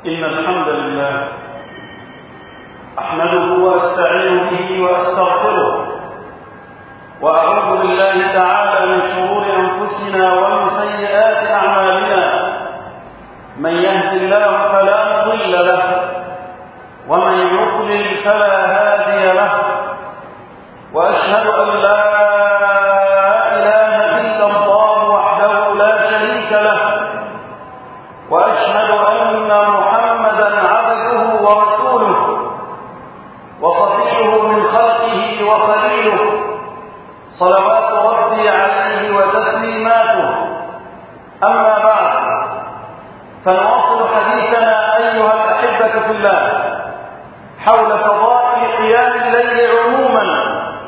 إن الحمد لله أحمده وأستعين به وأستغفره وأعوذ بالله تعالى من شرور أنفسنا ومن سيئات أعمالنا. من يهد الله فلا مضل له ومن يضلل فلا هادي له، وأشهد أن لا إله إلا الله وحده لا شريك له، وأشهد أن محمدا عبده ورسوله وصفيه من خلقه وخليله، صلوات ربي عليه وتسليماته. أما بعد، فنواصل حديثنا أيها الأحبة في الله حول فضائل قيام الليل عموما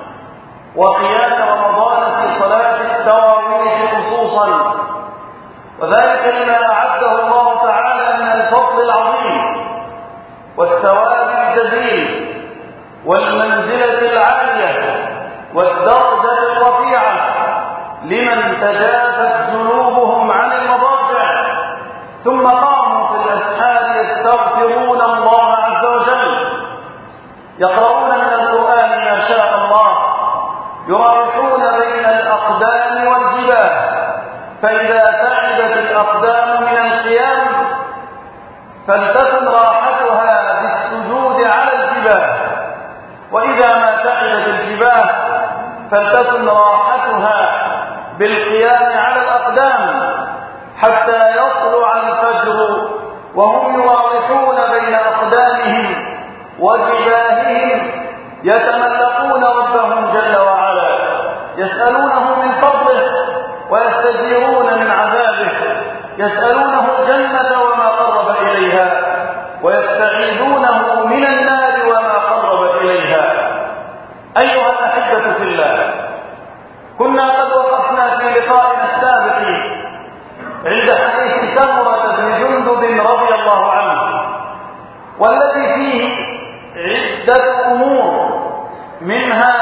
وقيام رمضان في صلاة التراويح خصوصا، وذلك لما أعده الله تعالى من الفضل العظيم والثواب الجزيل والمنزلة العالية والدرجة الرفيعة لمن تجافت جنوبهم عن المضاجع ثم قاموا في الأسحار يستغفرون الله عز وجل، يقرؤون من القرآن ما شاء الله، يراوحون بين الأقدام والجباه، فإذا تعبت الأقدام من القيام فلتكن راحتها بالسجود على الجباه، وإذا ما تعبت الجباه فلتكن راحتها بالقيام على الأقدام حتى يطلع الفجر وهم يراوحون بين أقدامهم وجباههم يتملقون ربهم جل وعلا، يسألونه من فضله ويستجيرون من عذابه، يسألونه الجنة وما قرب إليها ويستعيذونه من النار وما قرب إليها. أيها الأحبة في الله، كنا قد وقفنا في لقائنا السابق عند حديث سمرة بن جندب رضي الله عنه، والذي فيه عدة أمور، منها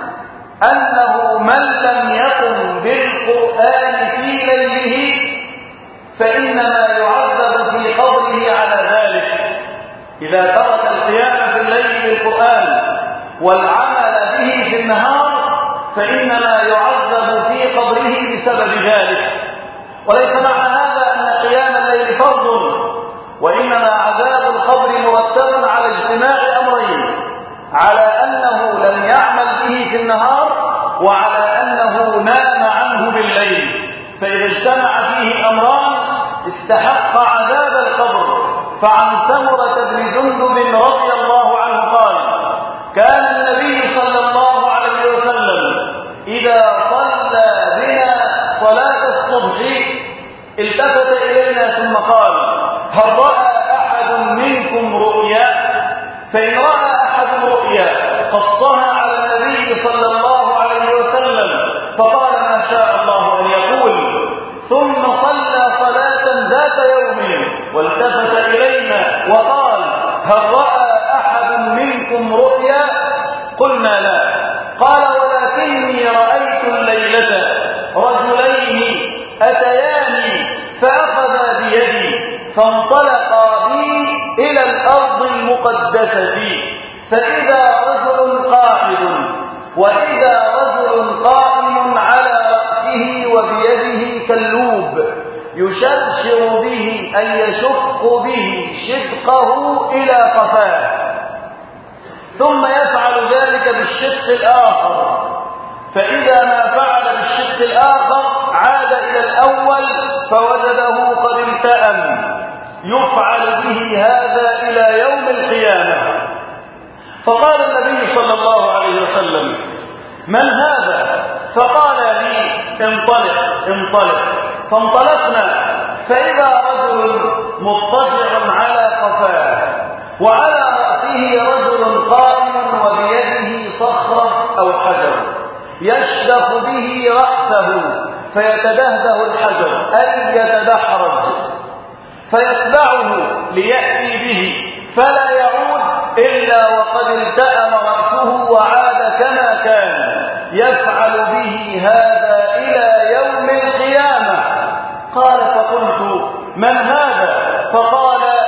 أنه من لم يقم بالقرآن في ليله فإنما يعذب في قبره على ذلك. إذا ترك القيام في الليل بالقرآن والعمل به في النهار فإنما يعذب في قبره بسبب ذلك. وليس معنى هذا أن قيام الليل فرض، وإنما عذاب القبر مرتب على اجتماع أمرين: على أنه لم يعمل به في النهار، وعلى أنه نام عنه بالليل. فإذا اجتمع فيه أمران استحق عذاب القبر. فعن سمرة بن جندب رضي الله عنه قال: كان النبي صلى الله عليه وسلم إذا صلى بنا صلاة الصبح التفت إلينا ثم قال: هل رأى أحد منكم رؤيا؟ فإن رأى أحد رؤيا قصها على النبي صلى الله عليه وسلم فقال ما شاء الله أن يقول، ثم صلى صلاة ذات يوم والتفت إلينا وقال: هل رأى أحد منكم رؤيا؟ قلنا لا. قال: ولكني رأيت الليلة رجلين أتياني فأخذا بيدي فانطلقا بي إلى الأرض المقدسة، فإذا رجل قاعد وإذا رجل قائم على رأسه وبيده كاللوب يشرشر به أي يشق به شدقه إلى قفاه، ثم يفعل ذلك بالشق الآخر، فإذا ما فعل بالشق الآخر عاد إلى الأول فوجده قد التأم، يفعل به هذا إلى يوم القيامة. فقال النبي صلى الله عليه وسلم: من هذا؟ فقال لي: انطلق انطلق. فانطلقنا فإذا رجل مضطجع على قفاه وعلى رأسه رجل قائم وبيده صخرة أو حجر يشدخ به رأسه فيتدهده الحجر أي يتدحرج، فيتبعه ليأتي به فلا يعود إلا وقد التأم رأسه وعاد كما كان، يفعل به هذا إلى يوم القيامة. قال: فقلت: من هذا؟ فقال: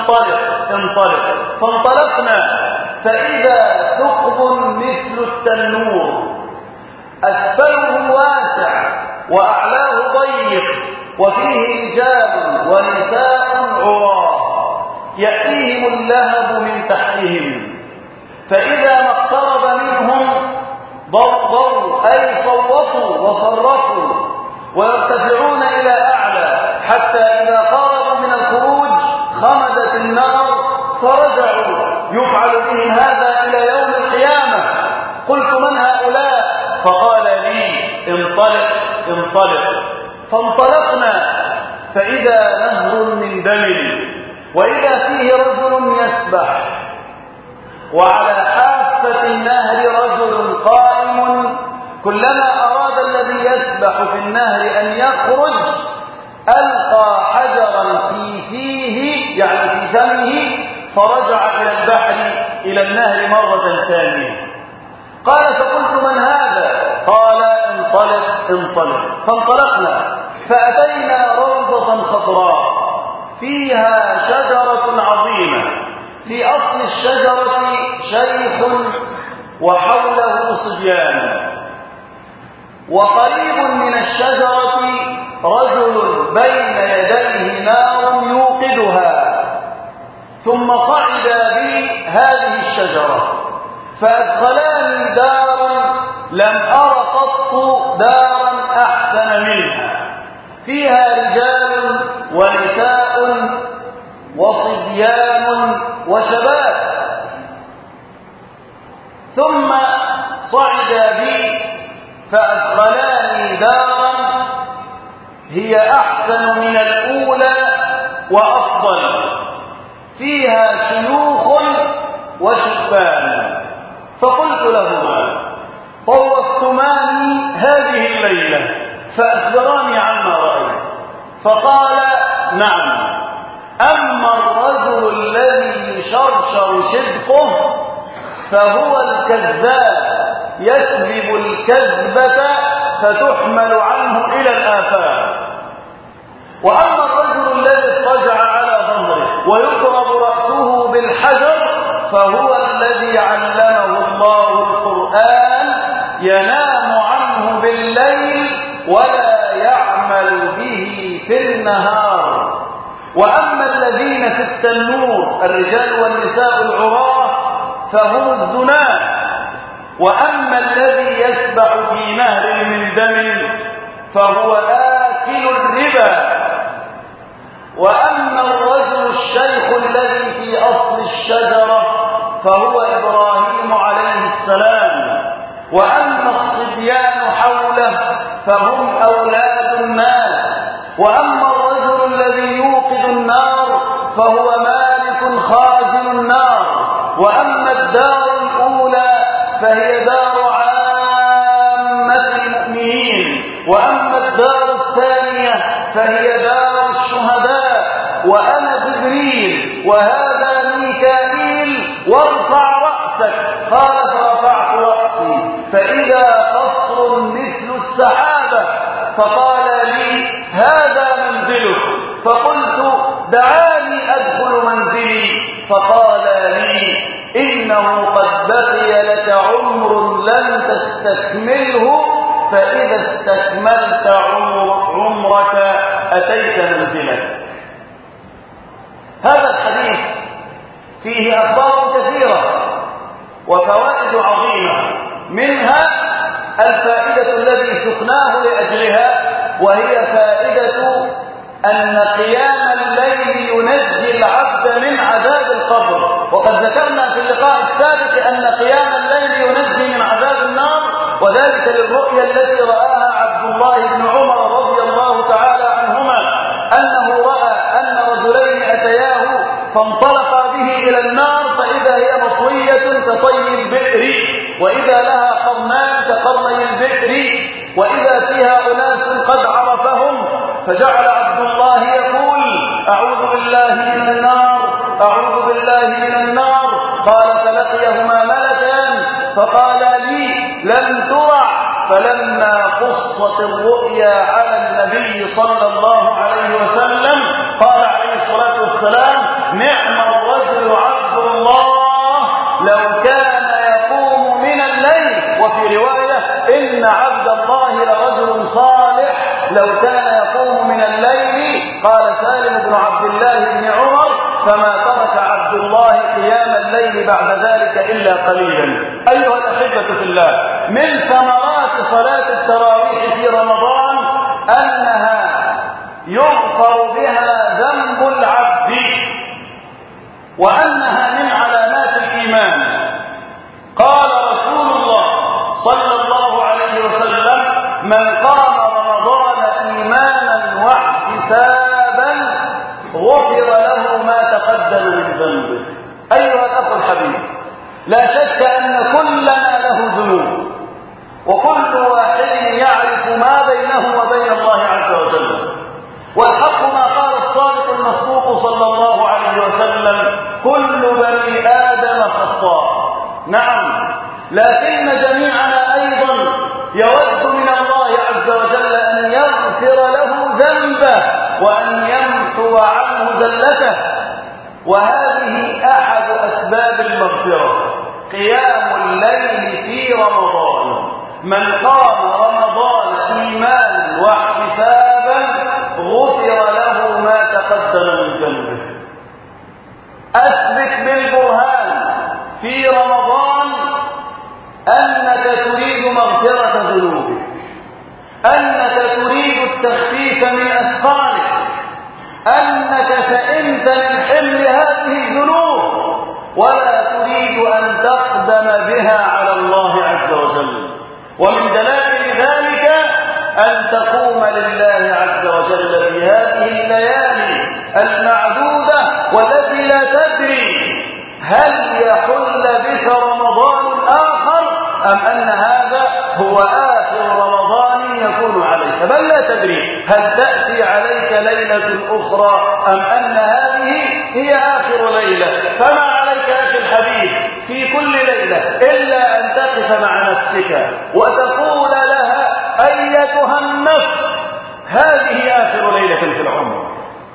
انطلق. فانطلقنا فإذا ثقب مثل التنور أسفله واسع وأعلاه ضيق وفيه رجال ونساء عراة يأتيهم اللهب من تحتهم، فإذا ما اقترب منهم ضربوا أي صوتوا وصرفوا ويرتفعون إلى أعلى، حتى إذا قاربوا من الخروج خمدت النار فرجعوا يفعل بهم هذا إلى يوم القيامة. قلت من هؤلاء؟ فقال لي انطلق. فانطلقنا فإذا نهر من دم وإذا فيه رجل يسبح، وعلى حافة النهر رجل قائم، كلما أراد الذي يسبح في النهر أن يخرج ألقى حجرا في فيه يعني في فمه فرجع إلى البحر إلى النهر مرة ثانية. قال فقلت من هذا؟ قال انطلق. فانطلقنا فأتينا روضة خضراء فيها شجرة عظيمة، في أصل الشجرة شيخ وحوله صبيان، وقريب من الشجرة رجل بين يديه نار يوقدها، ثم صعد بي هذه الشجرة فأدخلاني دارا لم أر قط دارا أحسن منها، فيها رجال ونساء وصبيان وشباب. ثم صعد بي فأدخلاني دارا هي أحسن من الأولى وأفضل، فيها شيوخ وشبان. فقلت لهما طوفتماني هذه الليلة فأخبراني عما رأيت. فقال نعم، أما الرجل الذي يشرشر شدقه فهو الكذاب يكذب الكذبة فتحمل عنه إلى الآفاق، وأما الرجل الذي اضطجع على ظهره ويضرب رأسه بالحجر فهو الذي علمه الله القرآن ينام عنه بالليل ولا يعمل به في النهار. وأما الذين في التنور الرجال والنساء العراة فهم الزناة. وأما الذي يسبح في نهر من دم فهو آكل الربا. وأما الرجل الشيخ الذي في أصل الشجرة فهو إبراهيم عليه السلام. وأما الصبيان حوله فهم أولاد الناس. وأما الرجل الذي يوقد النار فهو مالك خازن النار. وأما الدار الأولى فهي دار عامة المؤمنين. وأما الدار الثانية فهي دار الشهداء. وأنا جبريل وهذا ميكائيل وارفع رأسك. قال فرفعت رأسي فإذا قصر مثل السحابة. فقال لي هذا منزلك. فقلت دعاني أدخل منزلي. فقال لي إنه قد بقي لك عمر لن تستكمله، فإذا استكملت عمرك أتيت منزلك. هذا الحديث فيه أخبار كثيرة وفوائد عظيمة، منها الفائدة التي سقناه لأجلها، وهي فائدة أن قيام الليل ينجي العبد من عذاب القبر. وقد ذكرنا في اللقاء السابق أن قيام الليل ينجي من عذاب النار، وذلك للرؤيا التي رآها عبد الله بن عمر رضي الله تعالى عنهما، أنه رأى أن رجلين أتياه فانطلقا به إلى النار فإذا هي مطوية كطي البئر، وإذا لها قرنان كقرني البئر، وإذا فيها أناس قد عرفهم. فجعل عبد الله يقول أعوذ بالله من النار، أعوذ بالله من النار. قال فلقيهما ملكان فقال لي لم ترع. فلما قصت الرؤيا على النبي صلى الله عليه وسلم قال عليه الصلاة والسلام نعم وفي رواية إن عبد الله لرجل صالح لو كان يقوم من الليل، قال سالم بن عبد الله بن عمر، فما ترك عبد الله قيام الليل بعد ذلك إلا قليلا. أيها الأحبة في الله، من ثمرات صلاة التراويح في رمضان أنها يغفر بها ذنب العبد، وأنها من علامات الإيمان. قال رسول الله صلى الله عليه وسلم: من قام رمضان إيمانا واحتسابا غفر له ما تقدم من ذنبه. أيها الأخ الحبيب، لا شك أن كلنا له ذنوب، وكل واحد يعرف ما بينه وبين الله عز وجل. والحق ما قال الصادق المصدوق صلى الله عليه وسلم: كل بني آدم خطاء. نعم، لكن جميعنا أيضا يود من الله عز وجل أن يغفر له ذنبه وأن يمحو عنه زلته، وهذه أحد أسباب المغفرة، قيام الليل في رمضان. من قام رمضان إيمانا واحتسابا غفر له ما تقدم من ذنبه. أثبت بالبرهان في رمضان أنك تريد مغفرة ذنوبك، أنك تريد التخفيف من أثقالك، أنك سئمت من حمل هذه الذنوب ولا تريد أن تقدم بها على الله عز وجل. ومن دلائل ذلك أن تقوم لله عز وجل في هذه الليالي المعدودة والتي لا تدري هل يحل بك رمضان آخر أم أن هذا هو آخر رمضان يكون عليك، بل لا تدري هل تأتي عليك ليلة أخرى أم أن هذه هي آخر ليلة. فما عليك أخي الحبيب في كل ليلة إلا أن تقف مع نفسك وتقول لها: أيتها النفس، هذه آخر ليلة في العمر.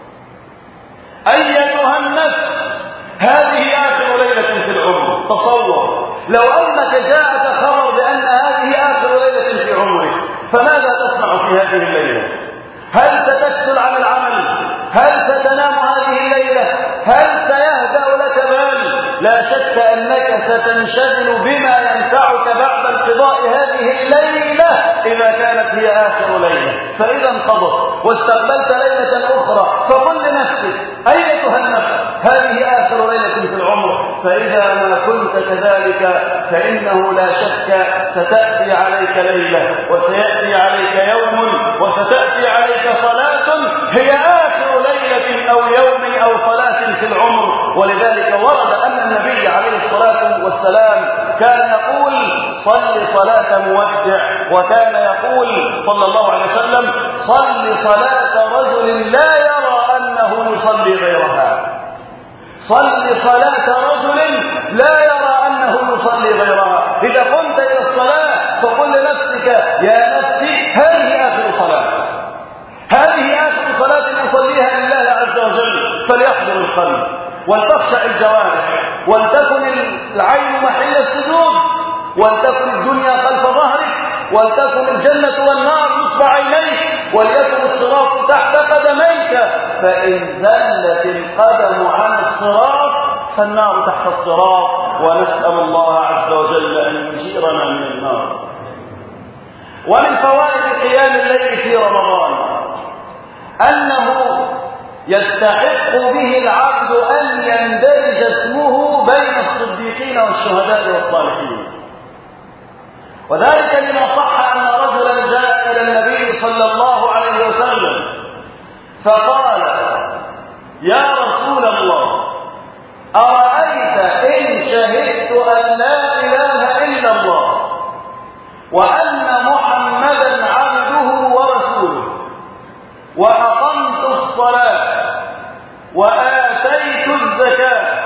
أيتها النفس، هذه آخر ليلة في العمر. تصور لو أنك جاءك خبر بأن هذه آخر ليلة في عمرك، فماذا تصنع في هذه الليلة؟ هل ستكسل عن العمل؟ هل ستنام هذه الليلة؟ هل سيهدأ لك بال؟ لا شك أنك ستنشغل بما ينفعك بعد انقضاء هذه الليلة إذا كانت هي آخر ليلة. فإذا انقضت واستقبلت ليلة أخرى فقل لنفسك: أيتها النفس، هذه آخر ليلة في العمر. فإذا ما كنت كذلك فإنه لا شك ستأتي عليك ليلة وسيأتي عليك يوم وستأتي عليك صلاة هي آخر ليلة أو يوم أو صلاة في العمر. ولذلك ورد أن النبي عليه الصلاة والسلام كان يقول: صل صلاة مودع، وكان يقول صلى الله عليه وسلم: صل صلاة رجل لا يرى أنه يصلي غيرها. صل صلاة رجل لا يرى أنه يصلي غيرها. إذا قمت إلى الصلاة فقل لنفسك: يا نفسي، هذه آخر صلاة، هذه آخر صلاة أصليها لله عز وجل. فليحضر القلب ولتخشع الجوارح ولتكن العين محل السجود ولتكن الدنيا خلف ظهرك ولتكن الجنة والنار نصب عينيك وليكن الصراط تحت قدميك. فإن زلت القدم عن الصراط فالنار تحت الصراط، ونسأل الله عز وجل أن يجيرنا من النار. ومن فوائد قيام الليل في رمضان أنه يستحق به العبد أن يندرج اسمه بين الصديقين والشهداء والصالحين. وذلك لما صح أن رجلا جاء إلى النبي صلى الله عليه وسلم فقال: يا رسول الله، أرأيت إن شهدت أن لا إله إلا الله وأن محمدا عبده ورسوله وأقمت الصلاة وآتيت الزكاة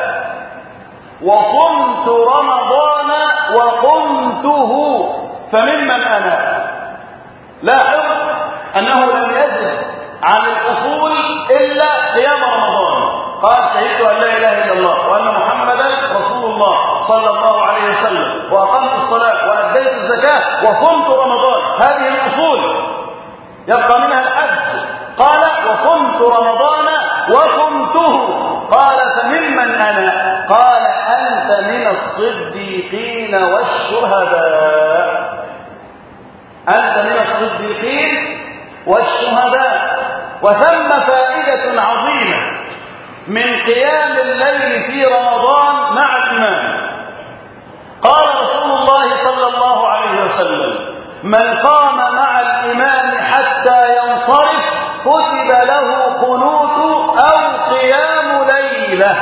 وصمت رمضان وقمته فممن أنا؟ لاحظ أنه لم يزد عن الأصول إلا قيام رمضان. قال: شهدت أن لا إله إلا الله وأن محمدا رسول الله صلى الله عليه وسلم وأقمت الصلاة وأديت الزكاة الزكاة وصمت رمضان. هذه الأصول يبقى منها الحج. قال وصمت رمضان وصمته. قال فممن أنا؟ قال أنت من الصديقين والشهداء. أنت من الصديقين والشهداء. وثم فائدة عظيمة من قيام الليل في رمضان مع الإمام. قال رسول الله صلى الله عليه وسلم من قام مع الإمام حتى ينصرف كتب له قنوت أو قيام ليلة.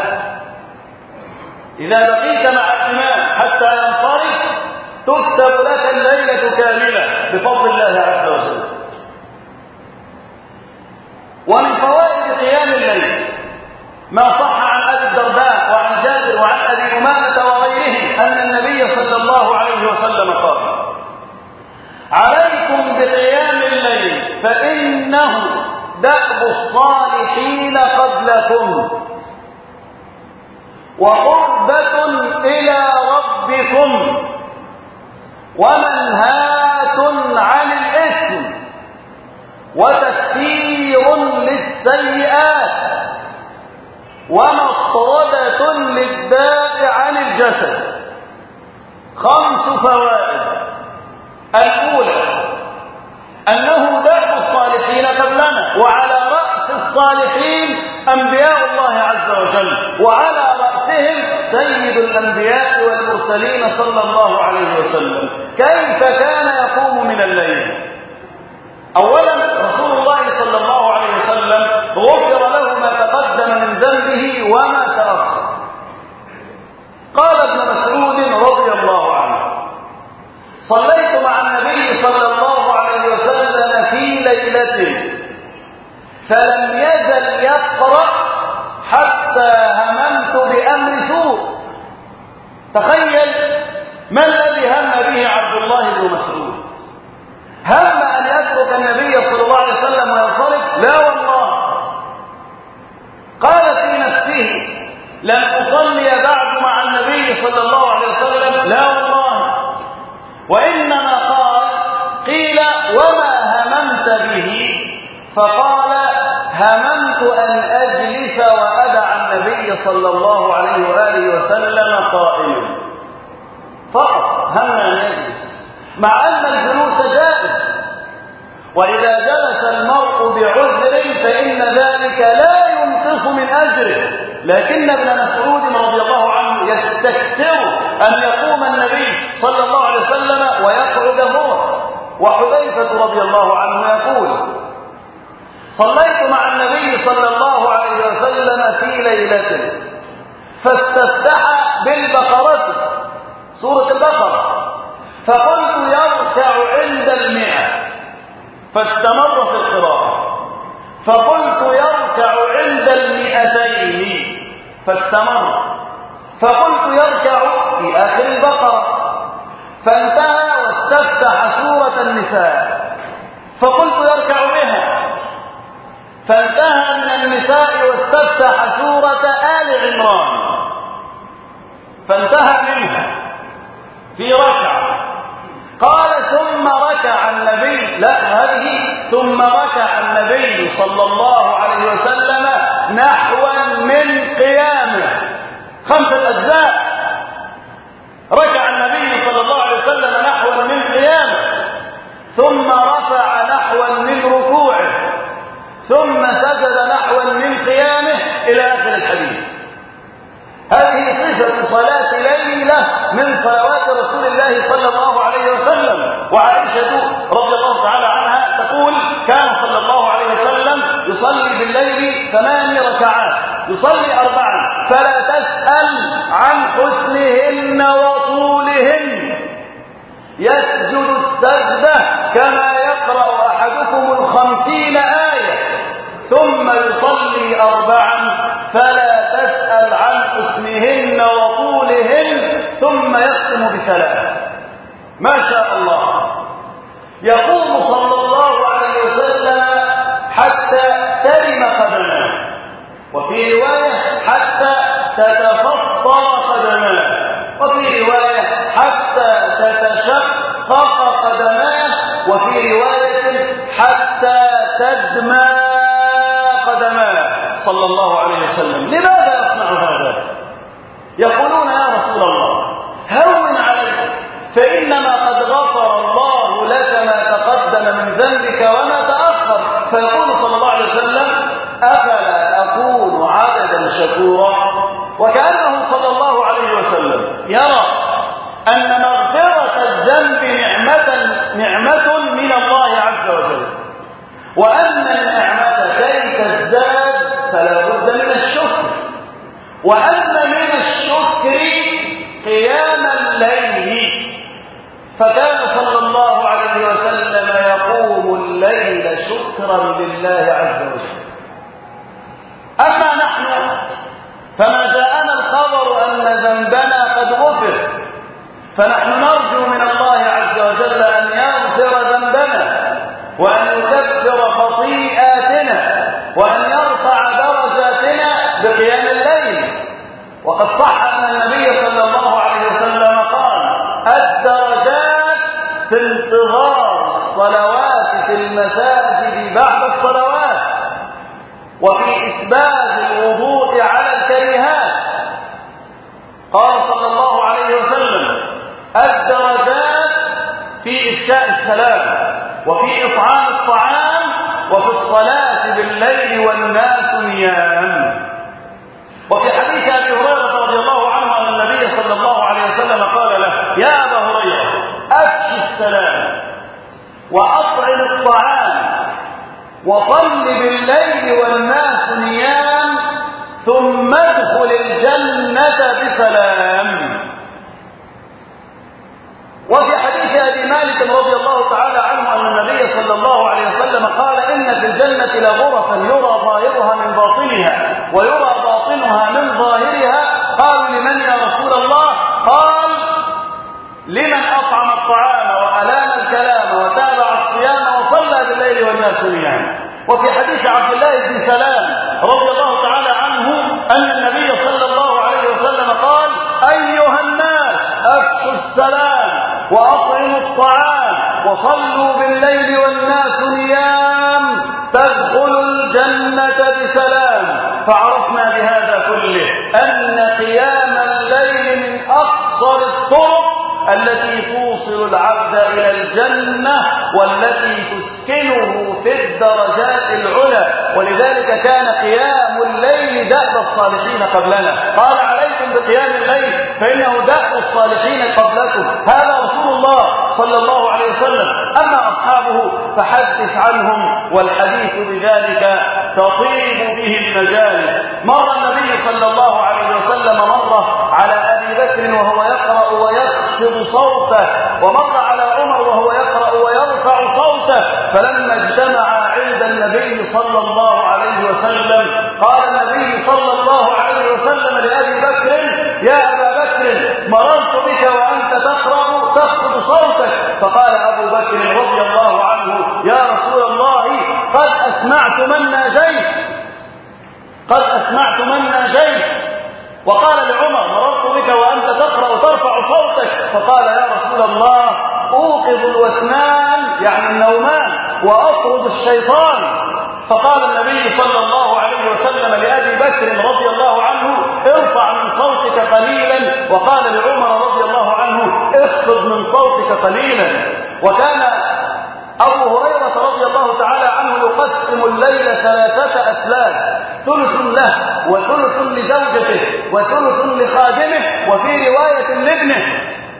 إذا بقيت مع الإمام حتى ينصرف تكتب لك الليلة كاملة بفضل الله عز وجل. ومن فوائد قيام الليل ما صح عن أبي الدرداء وعن جابر وعن أبي أمامة وغيرهم أن النبي صلى الله عليه وسلم قال عليكم بقيام الليل فإنه دأب الصالحين قبلكم وقربة إلى ربكم ومنهاة عن الإثم وتكفير للسيئات ومطردة للداء عن الجسد. 5 فوائد. الأولى أنه دأب الصالحين قبلنا، وعلى رأس الصالحين أنبياء الله عز وجل، وعلى رأسهم سيد الأنبياء والمرسلين صلى الله عليه وسلم. كيف كان يقوم من الليل؟ أولا رسول الله صلى الله عليه وسلم غفر له ما تقدم من ذنبه وما تأخر. قال ابن مسعود رضي الله عنه صليت مع النبي صلى الله عليه وسلم في ليلة فلم يزل يقرأ حتى هممت بأمر سوء. تخيل ما الذي هم به عبد الله بن مسعود. هم أن يترك النبي صلى الله عليه وسلم وينصرف؟ لا والله. قال في نفسه لن أصلي بعد مع النبي صلى الله عليه وسلم؟ لا والله. وإنما قيل وما هممت به؟ فقال هممت أن أجلس وأدع النبي صلى الله عليه وآله وسلم قائما. فقط هم أن يجلس، مع أن الجلوس جائز، وإذا جلس المرء بعذر فإن ذلك لا ينقص من أجره. لكن ابن مسعود رضي الله عنه يستكثر أن يقوم النبي صلى الله عليه وسلم ويقعد هو. وحذيفة رضي الله عنه يقول صليت مع النبي صلى الله عليه وسلم في ليلة فاستفتح بالبقرة، سورة البقرة، فقلت يركع عند 100 فاستمر في القراءة، فقلت يركع عند 200 فاستمر، فقلت يركع في آخر البقرة، فانتهى واستفتح سورة النساء، فقلت يركع بها، فانتهى من النساء واستفتح سورة آل عمران، فانتهى منها في ركعة. قال ثم ركع النبي، لا هذه ثم ركع النبي صلى الله عليه وسلم نحوا من قيامه، 5 أجزاء. ركع النبي صلى الله عليه وسلم نحوا من قيامه، ثم رفع نحوا من ركوعه، ثم سجد نحوا من قيامه إلى آخر الحديث. هذه صفة صلاة ليلة من صلوات رسول الله صلى الله عليه وسلم. وعائشة رضي الله تعالى عنها تقول كان صلى الله عليه وسلم يصلي بالليل 8 ركعات، يصلي 4، فلا تسأل عن حسنهن وطولهن. يسجد السجدة كما يقرأ أحدكم 50 آية، ثم يصلي 4، فلا تسأل عن حسنهن وطولهن، ثم يختم ب3. ما شاء الله. يقوم صلى الله عليه وسلم حتى ترم قدماه، وفي رواية حتى تتفطر قدماه، وفي رواية حتى تتشقق قدماه، وفي رواية حتى تدمى قدماه صلى الله عليه وسلم. لماذا يصنع هذا؟ يقولون يا رسول الله هون عليك، فإنما قد غفر الله لك ما تقدم من ذنبك وما تأخر. فيقول صلى الله عليه وسلم أفلا أكون عبدا شكورا؟ وكأنه صلى الله عليه وسلم يرى أن مغفرة الذنب نعمة من الله عز وجل، وأن النعمة كي تزداد فلا بد من الشكر، وأن من الشكر قيام الليل. فكان صلى الله عليه وسلم يقوم الليل شكرا لله عز وجل. أما نحن فما جاءنا الخبر أن ذنبنا قد غفر، فنحن نرجو من الله عز وجل أن يغفر ذنبنا، وأن يكفر خطيئاتنا، وأن يرفع درجاتنا بقيام الليل. وقد صح أن النبي صلى الله عليه وسلم قال الدرجات في انتظار الصلوات في المساجد بعد الصلوات، وفي إسباغ الوضوء على الكريهات. قال صلى الله عليه وسلم الدرجات في إفشاء السلام، وفي إطعام الطعام، وفي الصلاة بالليل والناس نيام. وفي حديث أبي هريرة رضي الله عنه أن النبي صلى الله عليه وسلم قال له يا أبا هريرة أفش السلام وأطعم الطعام وصل بالليل والناس نيام ثم ادخل الجنة بسلام. وفي حديث أبي مالك رضي الله تعالى عنه أن النبي صلى الله عليه وسلم قال إن في الجنة لغرفا يرى ظاهرها من باطنها ويرى باطنها من ظاهرها. قالوا لمن يا رسول الله؟ قال لمن أطعم الطعام وألام الكلام وتابع الصيام وصلى بالليل والناس نيام. وفي حديث عبد الله بن سلام رضي الله تعالى عنه أن النبي صلى الله عليه وسلم قال أيها الناس أفشوا السلام وأطعموا الطعام وصلوا بالليل والناس نيام تدخلوا الجنة بسلام. فعرفنا بهذا كله أن قيام الليل من أقصر الطرق التي توصل العبد إلى الجنة والتي تسكنه في الدرجات العلى. ولذلك كان قيام الليل دأب الصالحين قبلنا. قال عليكم بقيام الليل فإنه دأب الصالحين قبلكم. هذا رسول الله صلى الله عليه وسلم. أما أصحابه فحدث عنهم والحديث بذلك تطيب به المجالس. مر النبي صلى الله عليه وسلم مرة على أبي بكر وهو يقرأ ويخفض صوته، ومر على عمر وهو يقرأ ويرفع صوته. فلما اجتمع عند النبي صلى الله عليه وسلم قال النبي صلى الله عليه وسلم لأبي بكر يا أبا بكر مررت بك وأنت تقرأ تخفض صوتك. فقال أبو بكر رضي الله عنه يا رسول الله قد أسمعت من ناجيت، قد أسمعت من ناجيت. وقال لعمر مررت بك وأنت تقرأ ترفع صوتك. فقال يا رسول الله أوقظ الوسنان يعني النومان وأطرد الشيطان. فقال النبي صلى الله عليه وسلم لأبي بكر رضي الله عنه ارفع من صوتك قليلا، وقال لعمر رضي الله عنه اخفض من صوتك قليلا. وكان أبو هريرة رضي الله تعالى عنه يقسم الليل 3 أسلاك، ثلث له وثلث لزوجته وثلث لخادمه وفي رواية لابنه.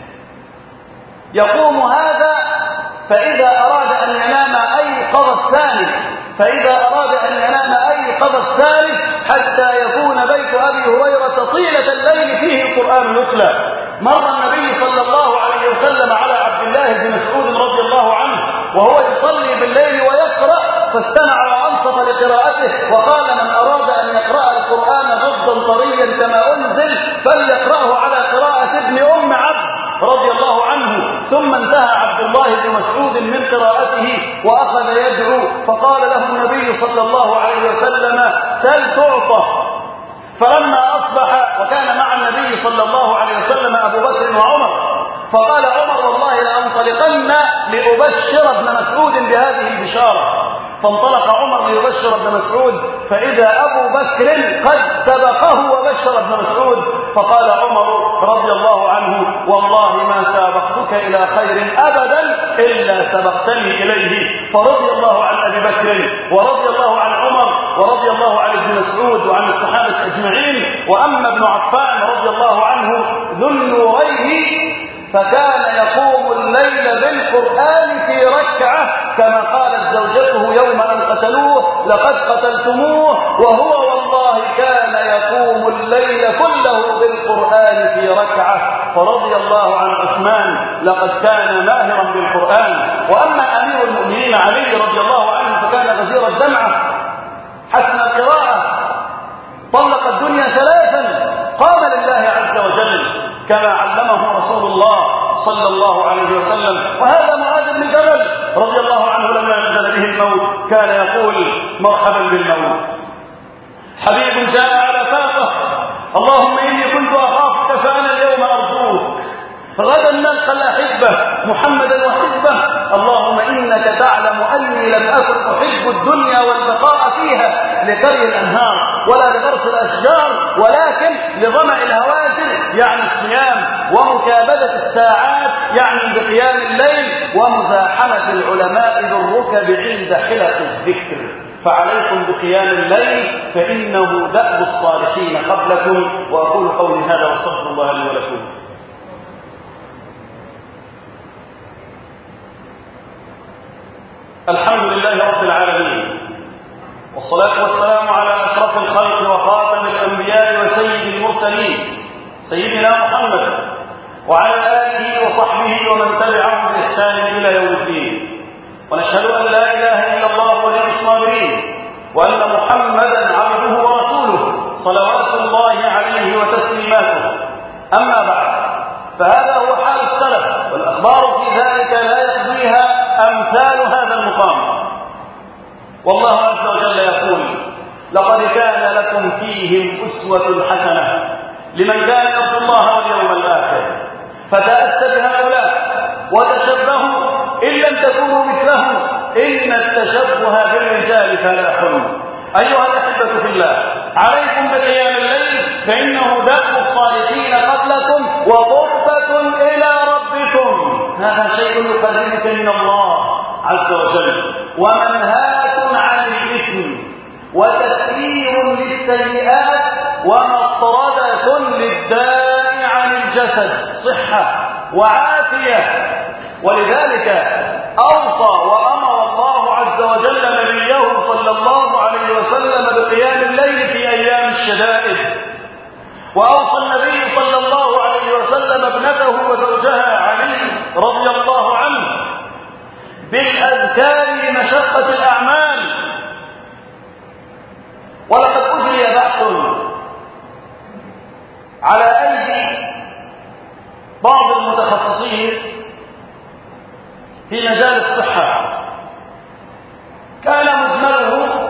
يقوم هذا فإذا أراد أن ينام أيقظ الثاني، فإذا أراد أن ينام أيقظ الثالث، حتى يكون بيت أبي هريرة طيلة الليل فيه القرآن يتلى. مر النبي صلى الله عليه وسلم على عبد الله بن مسعود رضي الله عنه وهو يصلي بالليل ويقرأ، فاستمع وأنصت لقراءته وقال من أراد أن يقرأ القرآن غضا طريا كما أنزل فليقرأه على قراءة ابن أم عبد رضي الله عنه. ثم انتهى عبد الله بن مسعود من قراءته وأخذ يدعو، فقال له النبي صلى الله عليه وسلم سل تعطى. فلما أصبح وكان مع النبي صلى الله عليه وسلم أبو بكر وعمر، فقال عمر والله لأنطلقن لأبشر ابن مسعود بهذه البشارة. فانطلق عمر ليبشر ابن مسعود، فإذا أبو بكر قد سبقه وبشر ابن مسعود، فقال عمر رضي الله عنه: والله ما سابقتك إلى خير أبدا إلا سبقتني إليه. فرضي الله عن أبي بكر ورضي الله عن عمر ورضي الله عن ابن مسعود وعن الصحابة أجمعين. وأما ابن عفان رضي الله عنه ذو النورين فكان يقوم الليل بالقرآن في ركعة، كما قالت زوجته يوم أن قتلوه: لقد قتلتموه، وهو والله كان يقوم الليل كله بالقرآن في ركعة. فرضي الله عن عثمان، لقد كان ماهرا بالقرآن. وأما أمير المؤمنين علي رضي الله عنه فكان غزير الدمعة حسن القراءة، طلق الدنيا ثلاثا، قام لله عز وجل كما علمه رسول الله صلى الله عليه وسلم. وهذا معاذ بن جبل رضي الله عنه لما نزل به الموت كان يقول: مرحبا بالموت، حبيب جاء على فاقه، اللهم إني كنت أخافك فأنا اليوم أرجوك، غدا نلقى الأحبة محمدا وحزبه، اللهم إنك تعلم أني لم أكن أحب الدنيا والبقاء فيها لقري الأنهار ولا لغرس الأشجار، ولكن لظمأ الهواتف يعني الصيام، ومكابدة الساعات يعني بقيام الليل، ومزاحمة العلماء بالركب عند حلق الذكر. فعليكم بقيام الليل فإنه دأب الصالحين قبلكم. وأقول قولي هذا واستغفر الله لي ولكم. الحمد لله رب العالمين، والصلاة والسلام على أشرف الخلق وخاتم الأنبياء وسيد المرسلين سيدنا محمد وعلى آله وصحبه ومن تبعهم بإحسان إلى يوم الدين. ونشهد أن لا إله إلا الله ولي الصابرين، وأن محمدا عبده ورسوله صلوات الله عليه وتسليماته. أما بعد، فهذا هو حال السلف، والأخبار في ذلك لا يقضيها أمثال هذا المقام. والله عز وجل يقول: لقد كان لكم فيهم أسوة حسنة لمن كان يرجو الله واليوم الآخر. فتأسوا بهؤلاء وتشبهوا إن لم تكونوا مثلهم، إن التشبه بالرجال فلاح. أيها الأحبة في الله، عليكم بقيام الليل فإنه دأب الصالحين قبلكم وقربة إلى ربكم. هذا شيء يقربك من الله عز وجل، ومنهاة عن الإثم، وتكفير للسيئات، ومطردة للداء عن الجسد، صحة وعافية. ولذلك أوصى وأمر الله عز وجل نبيه صلى الله عليه وسلم بقيام الليل في أيام الشدائد. وأوصى النبي صلى الله عليه وسلم ابنته وزوجها علي رضي الله عنه بالأذكار لمشقة الأعمال. ولقد أجري بحث على أيدي بعض المتخصصين في مجال الصحة، كان مجمله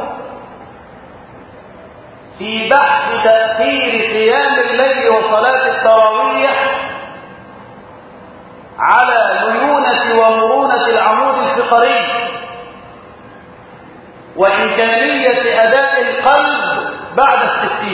في بحث تأثير قيام الليل وصلاة التراويح على ليونة ومرونة العمود الفقري، وإمكانية أداء القلب بعد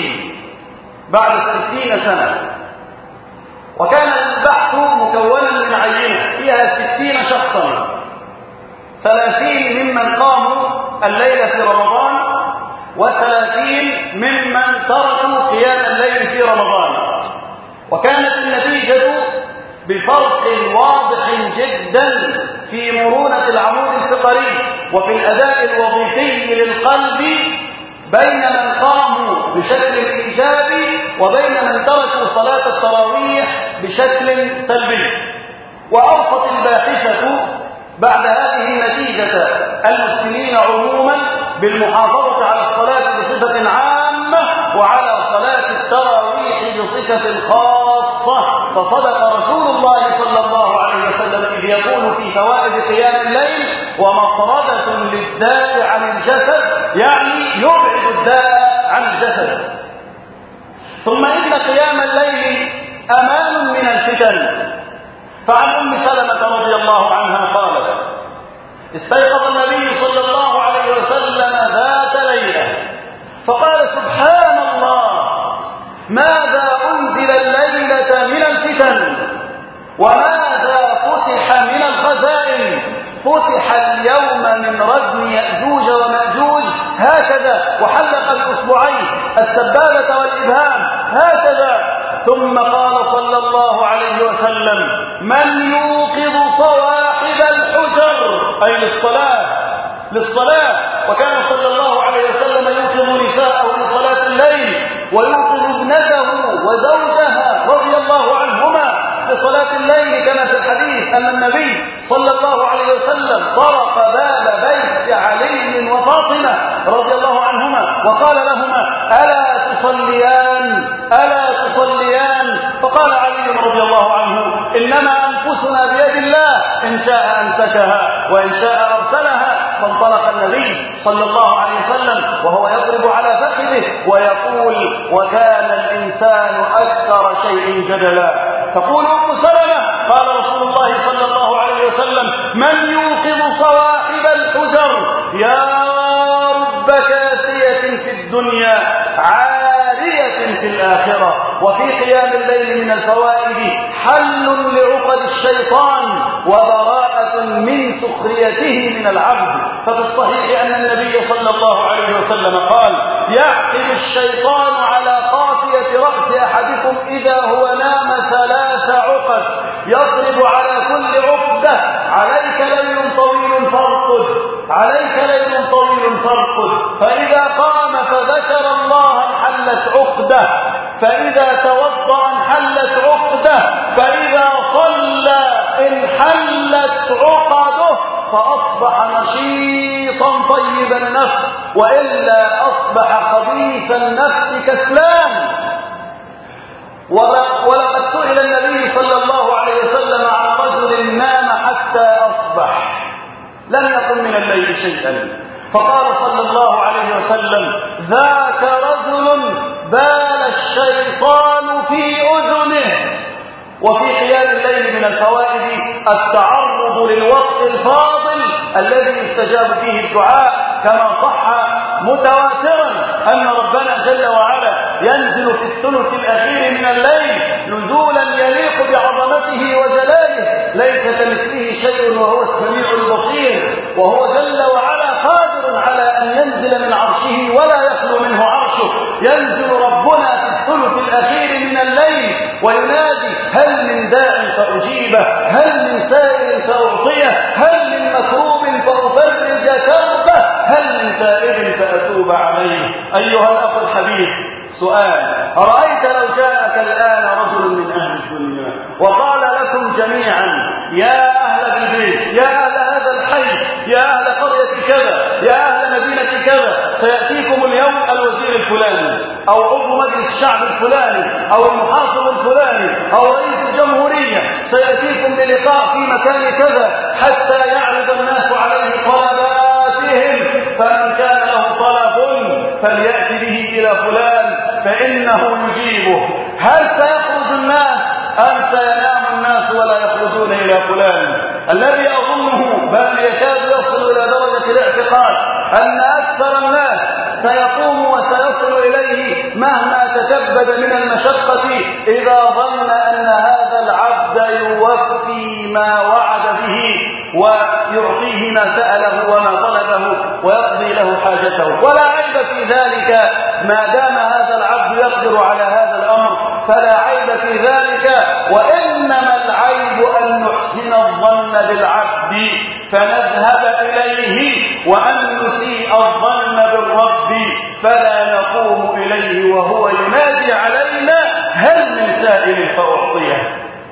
60 سنة. وكان البحث مكونا من عينة فيها 60 شخصا، 30 ممن قاموا الليل في رمضان، و30 ممن تركوا قيام الليل في رمضان. وكانت النتيجة بفرق واضح جدا في مرونة العمود الفقري وفي الأداء الوظيفي للقلب بين من قاموا بشكل إيجابي وبين من تركوا صلاة التراويح بشكل سلبي. وأوصت الباحثة بعد هذه النتيجة المسلمين عموما بالمحافظة على الصلاة بصفة عامة وعلى صلاة التراويح بصفة خاصة. فصدق رسول الله صلى الله عليه وسلم إذ يقول في فوائد قيام الليل: ومطردة للداء عن الجسد، يعني يبعد الداء عن الجسد. ثم إن قيام الليل أمان من الفتن. فعن أم سلمة رضي الله الله عنها قالت: استيقظ النبي صلى الله عليه وسلم ذات ليلة فقال: سبحان الله، ماذا أنزل الليلة من الفتن وماذا فتح من الخزائن؟ فتح اليوم من ردم يأجوج ومأجوج هكذا، وحلق بأصبعيه السبابة والإبهام هكذا. ثم قال صلى الله عليه وسلم: من يوقظ صواحب الحجر، أي للصلاة. وكان صلى الله عليه وسلم يوقظ نساءه لصلاة الليل، ويوقظ ابنته وزوجها رضي الله عنهما لصلاة الليل، كما في الحديث أن النبي صلى الله عليه وسلم طرق باب بيت علي وفاطمة رضي الله عنهما وقال لهما: ألا تصليان؟ فقال علي رضي الله عنه: إنما أنفسنا بيد الله، إن شاء أمسكها وإن شاء أرسلها. فانطلق النبي صلى الله عليه وسلم وهو يضرب على فخذه ويقول: وكان الإنسان أكثر شيء جدلا. تقول أم سلمة: قال رسول الله صلى الله عليه وسلم: من يوقظ صواحب الحجر؟ يا رب كاسية في الدنيا عارية في الآخرة. وفي قيام الليل من الفوائد حل لعقد الشيطان وبراءة من سخريته من العبد. ففي الصحيح أن النبي صلى الله عليه وسلم قال: يعقد الشيطان على قافية رأس أحدكم إذا هو نام 3 عقد، يضرب على كل عقدة: عليك ليل طويل فارقد، فإذا قام فذكر الله انحلت عقدة، فإذا توضأ انحلت عقدة، فإذا صلى انحلت عقده، فأصبح نشيطا طيب النفس، وإلا أصبح خبيث النفس كسلان. ولقد سئل النبي صلى الله عليه وسلم عن رجل نام حتى أصبح لم يقم من الليل شيئا، فقال صلى الله عليه وسلم: ذاك رجل بال الشيطان في أذنه. وفي قيام الليل من الفوائد التعرض للوقت الفاضل الذي يستجاب فيه الدعاء، كما صح متواترا أن ربنا جل وعلا ينزل في الثلث الأخير من الليل نزولا يليق بعظمته وجلاله، ليس كمثله شيء وهو السميع البصير، وهو جل وعلا قادر على أن ينزل من عرشه ولا يخلو منه عرشه. ينزل ربنا في الثلث الأخير من الليل وينادي: هل من داع فأجيبه، هل من سائل فأعطيه، هل من مكروب فأفرج كربه، هل من تائب فأتوب عليه. أيها الأخ الحبيب، سؤال: أرأيت لو جاءك الآن رجل من أهل الدنيا وقال لكم جميعا: يا أهل البيت، يا أهل هذا الحي، يا أهل قرية كذا، يا أهل مدينة كذا، سيأتيكم اليوم الوزير الفلاني أو عضو مجلس الشعب الفلاني أو المحافظ الفلاني أو رئيس الجمهورية، سيأتيكم بلقاء في مكان كذا حتى يعرض الناس عليه طلباتهم، فمن كان له طلب فليأتي به إلى فلان فإنه يجيبه. هل سيخرج الناس أم سينام الناس ولا يخرجون إلى فلان؟ الذي أظنه بل يكاد يصل إلى درجة الاعتقاد أن أكثر الناس سيقوم وسيصل إليه مهما تكبد من المشقة إذا ظن أن هذا العبد يوفي ما وعد به ويعطيه ما سأله وما طلبه ويقضي له حاجته، ولا عيب في ذلك ما دام هذا العبد يقدر على هذا الأمر، فلا عيب في ذلك. وإنما العيب أن نحسن الظن بالعبد فنذهب إليه، وأن نسيء الظن بالرب فلا نقوم إليه وهو ينادي علينا: هل من سائل فأعطيه.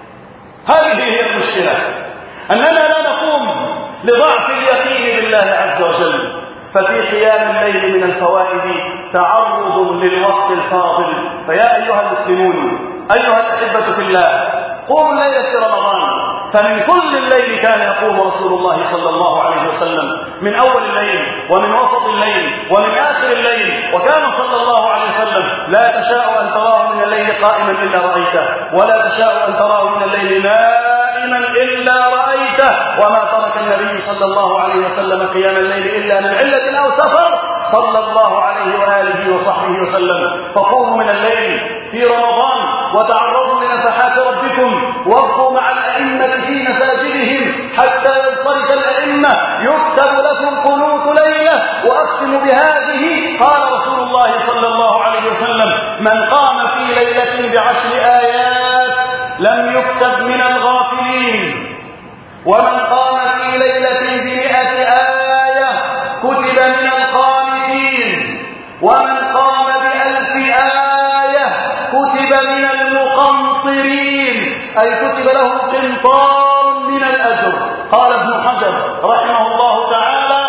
هذه هي المشكلة، أننا لا نقوم لضعف اليقين بالله عز وجل. ففي قيام الليل من الفوائد تعرض للوقت الفاضل. فيا أيها المسلمون، أيها الأحبة في الله، قوموا الليل في رمضان، فمن كل الليل كان يقوم رسول الله صلى الله عليه وسلم، من أول الليل ومن وسط الليل ومن آخر الليل. وكان صلى الله عليه وسلم: لا تشاء أن تراه من الليل قائما إلا رأيته، ولا تشاء أن تراه من الليل نائما إلا رأيته. نسيته. وما ترك النبي صلى الله عليه وسلم قيام الليل إلا من علة أو سفر صلى الله عليه وآله وصحبه وسلم. فقوموا من الليل في رمضان وتعرضوا لنفحات ربكم وابقوا مع الأئمة في مساجدهم حتى ينصرف الأئمة يكتب لكم قنوت ليلة. وأختم بهذه: قال رسول الله صلى الله عليه وسلم: من قام في ليلة ب10 آيات لم يكتب من الغافلين، ومن قام في ليلة ب100 آية كتب من القانتين، ومن قام ب1000 آية كتب من المقنطرين، أي كتب له قنطار من الأجر. قال ابن حجر رحمه الله تعالى: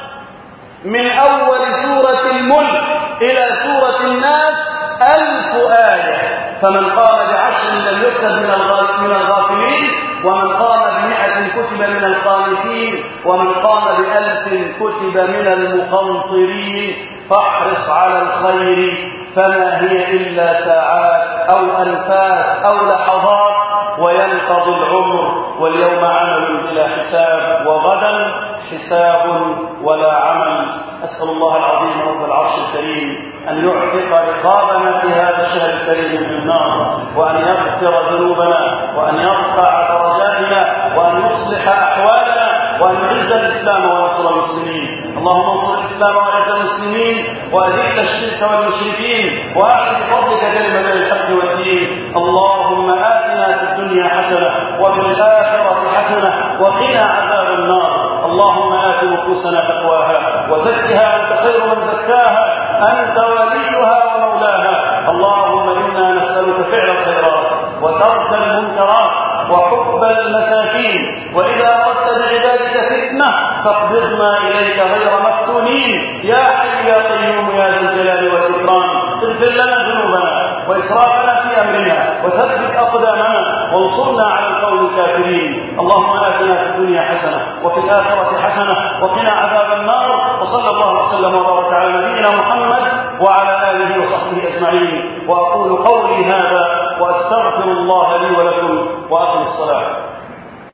من أول سورة الملك إلى سورة الناس 1000 آية، فمن قام ب10 لم يكتب من الغافلين، ومن قام ب100 كتب من القانتين، ومن قام ب1000 كتب من المقنطرين. فاحرص على الخير، فما هي إلا ساعات أو أنفاس أو لحظات وينقضي العمر، واليوم عمل بلا حساب وغدا حساب ولا عمل. أسأل الله العظيم رب العرش الكريم أن يعتق رقابنا في هذا الشهر الكريم من النار، وأن يغفر ذنوبنا، وأن يرفع درجاتنا، وأن يصلح أحوالنا، وأن يعز الإسلام وينصر المسلمين. اللهم انصر الإسلام وأعز المسلمين، وأذل الشرك والمشركين، وأعز بفضلك كلمة الحق والدين. اللهم آتنا في الدنيا حسنة وفي الآخرة حسنة وقنا عذاب النار. اللهم آت نفوسنا تقواها وزكها أنت خير من زكاها، أنت وليها ومولاها. اللهم إنا نسألك فعل الخيرات وترك المنكرات وحب المساكين، وإذا أردت بعبادك فتنة فاقبضنا إليك غير مفتونين. يا حي يا قيوم يا ذا الجلال والإكرام، اغفر لنا ذنوبنا وإسرافنا في أمرنا، وثبت أقدامنا وانصرنا على القوم الكافرين. اللهم آتنا في الدنيا حسنة وفي الآخرة حسنة وقنا عذاب النار. وصلى الله وسلم وبارك على نبينا محمد وعلى آله وصحبه أجمعين. وأقول قولي هذا وأستغفر الله لي ولكم، وأقم الصلاة.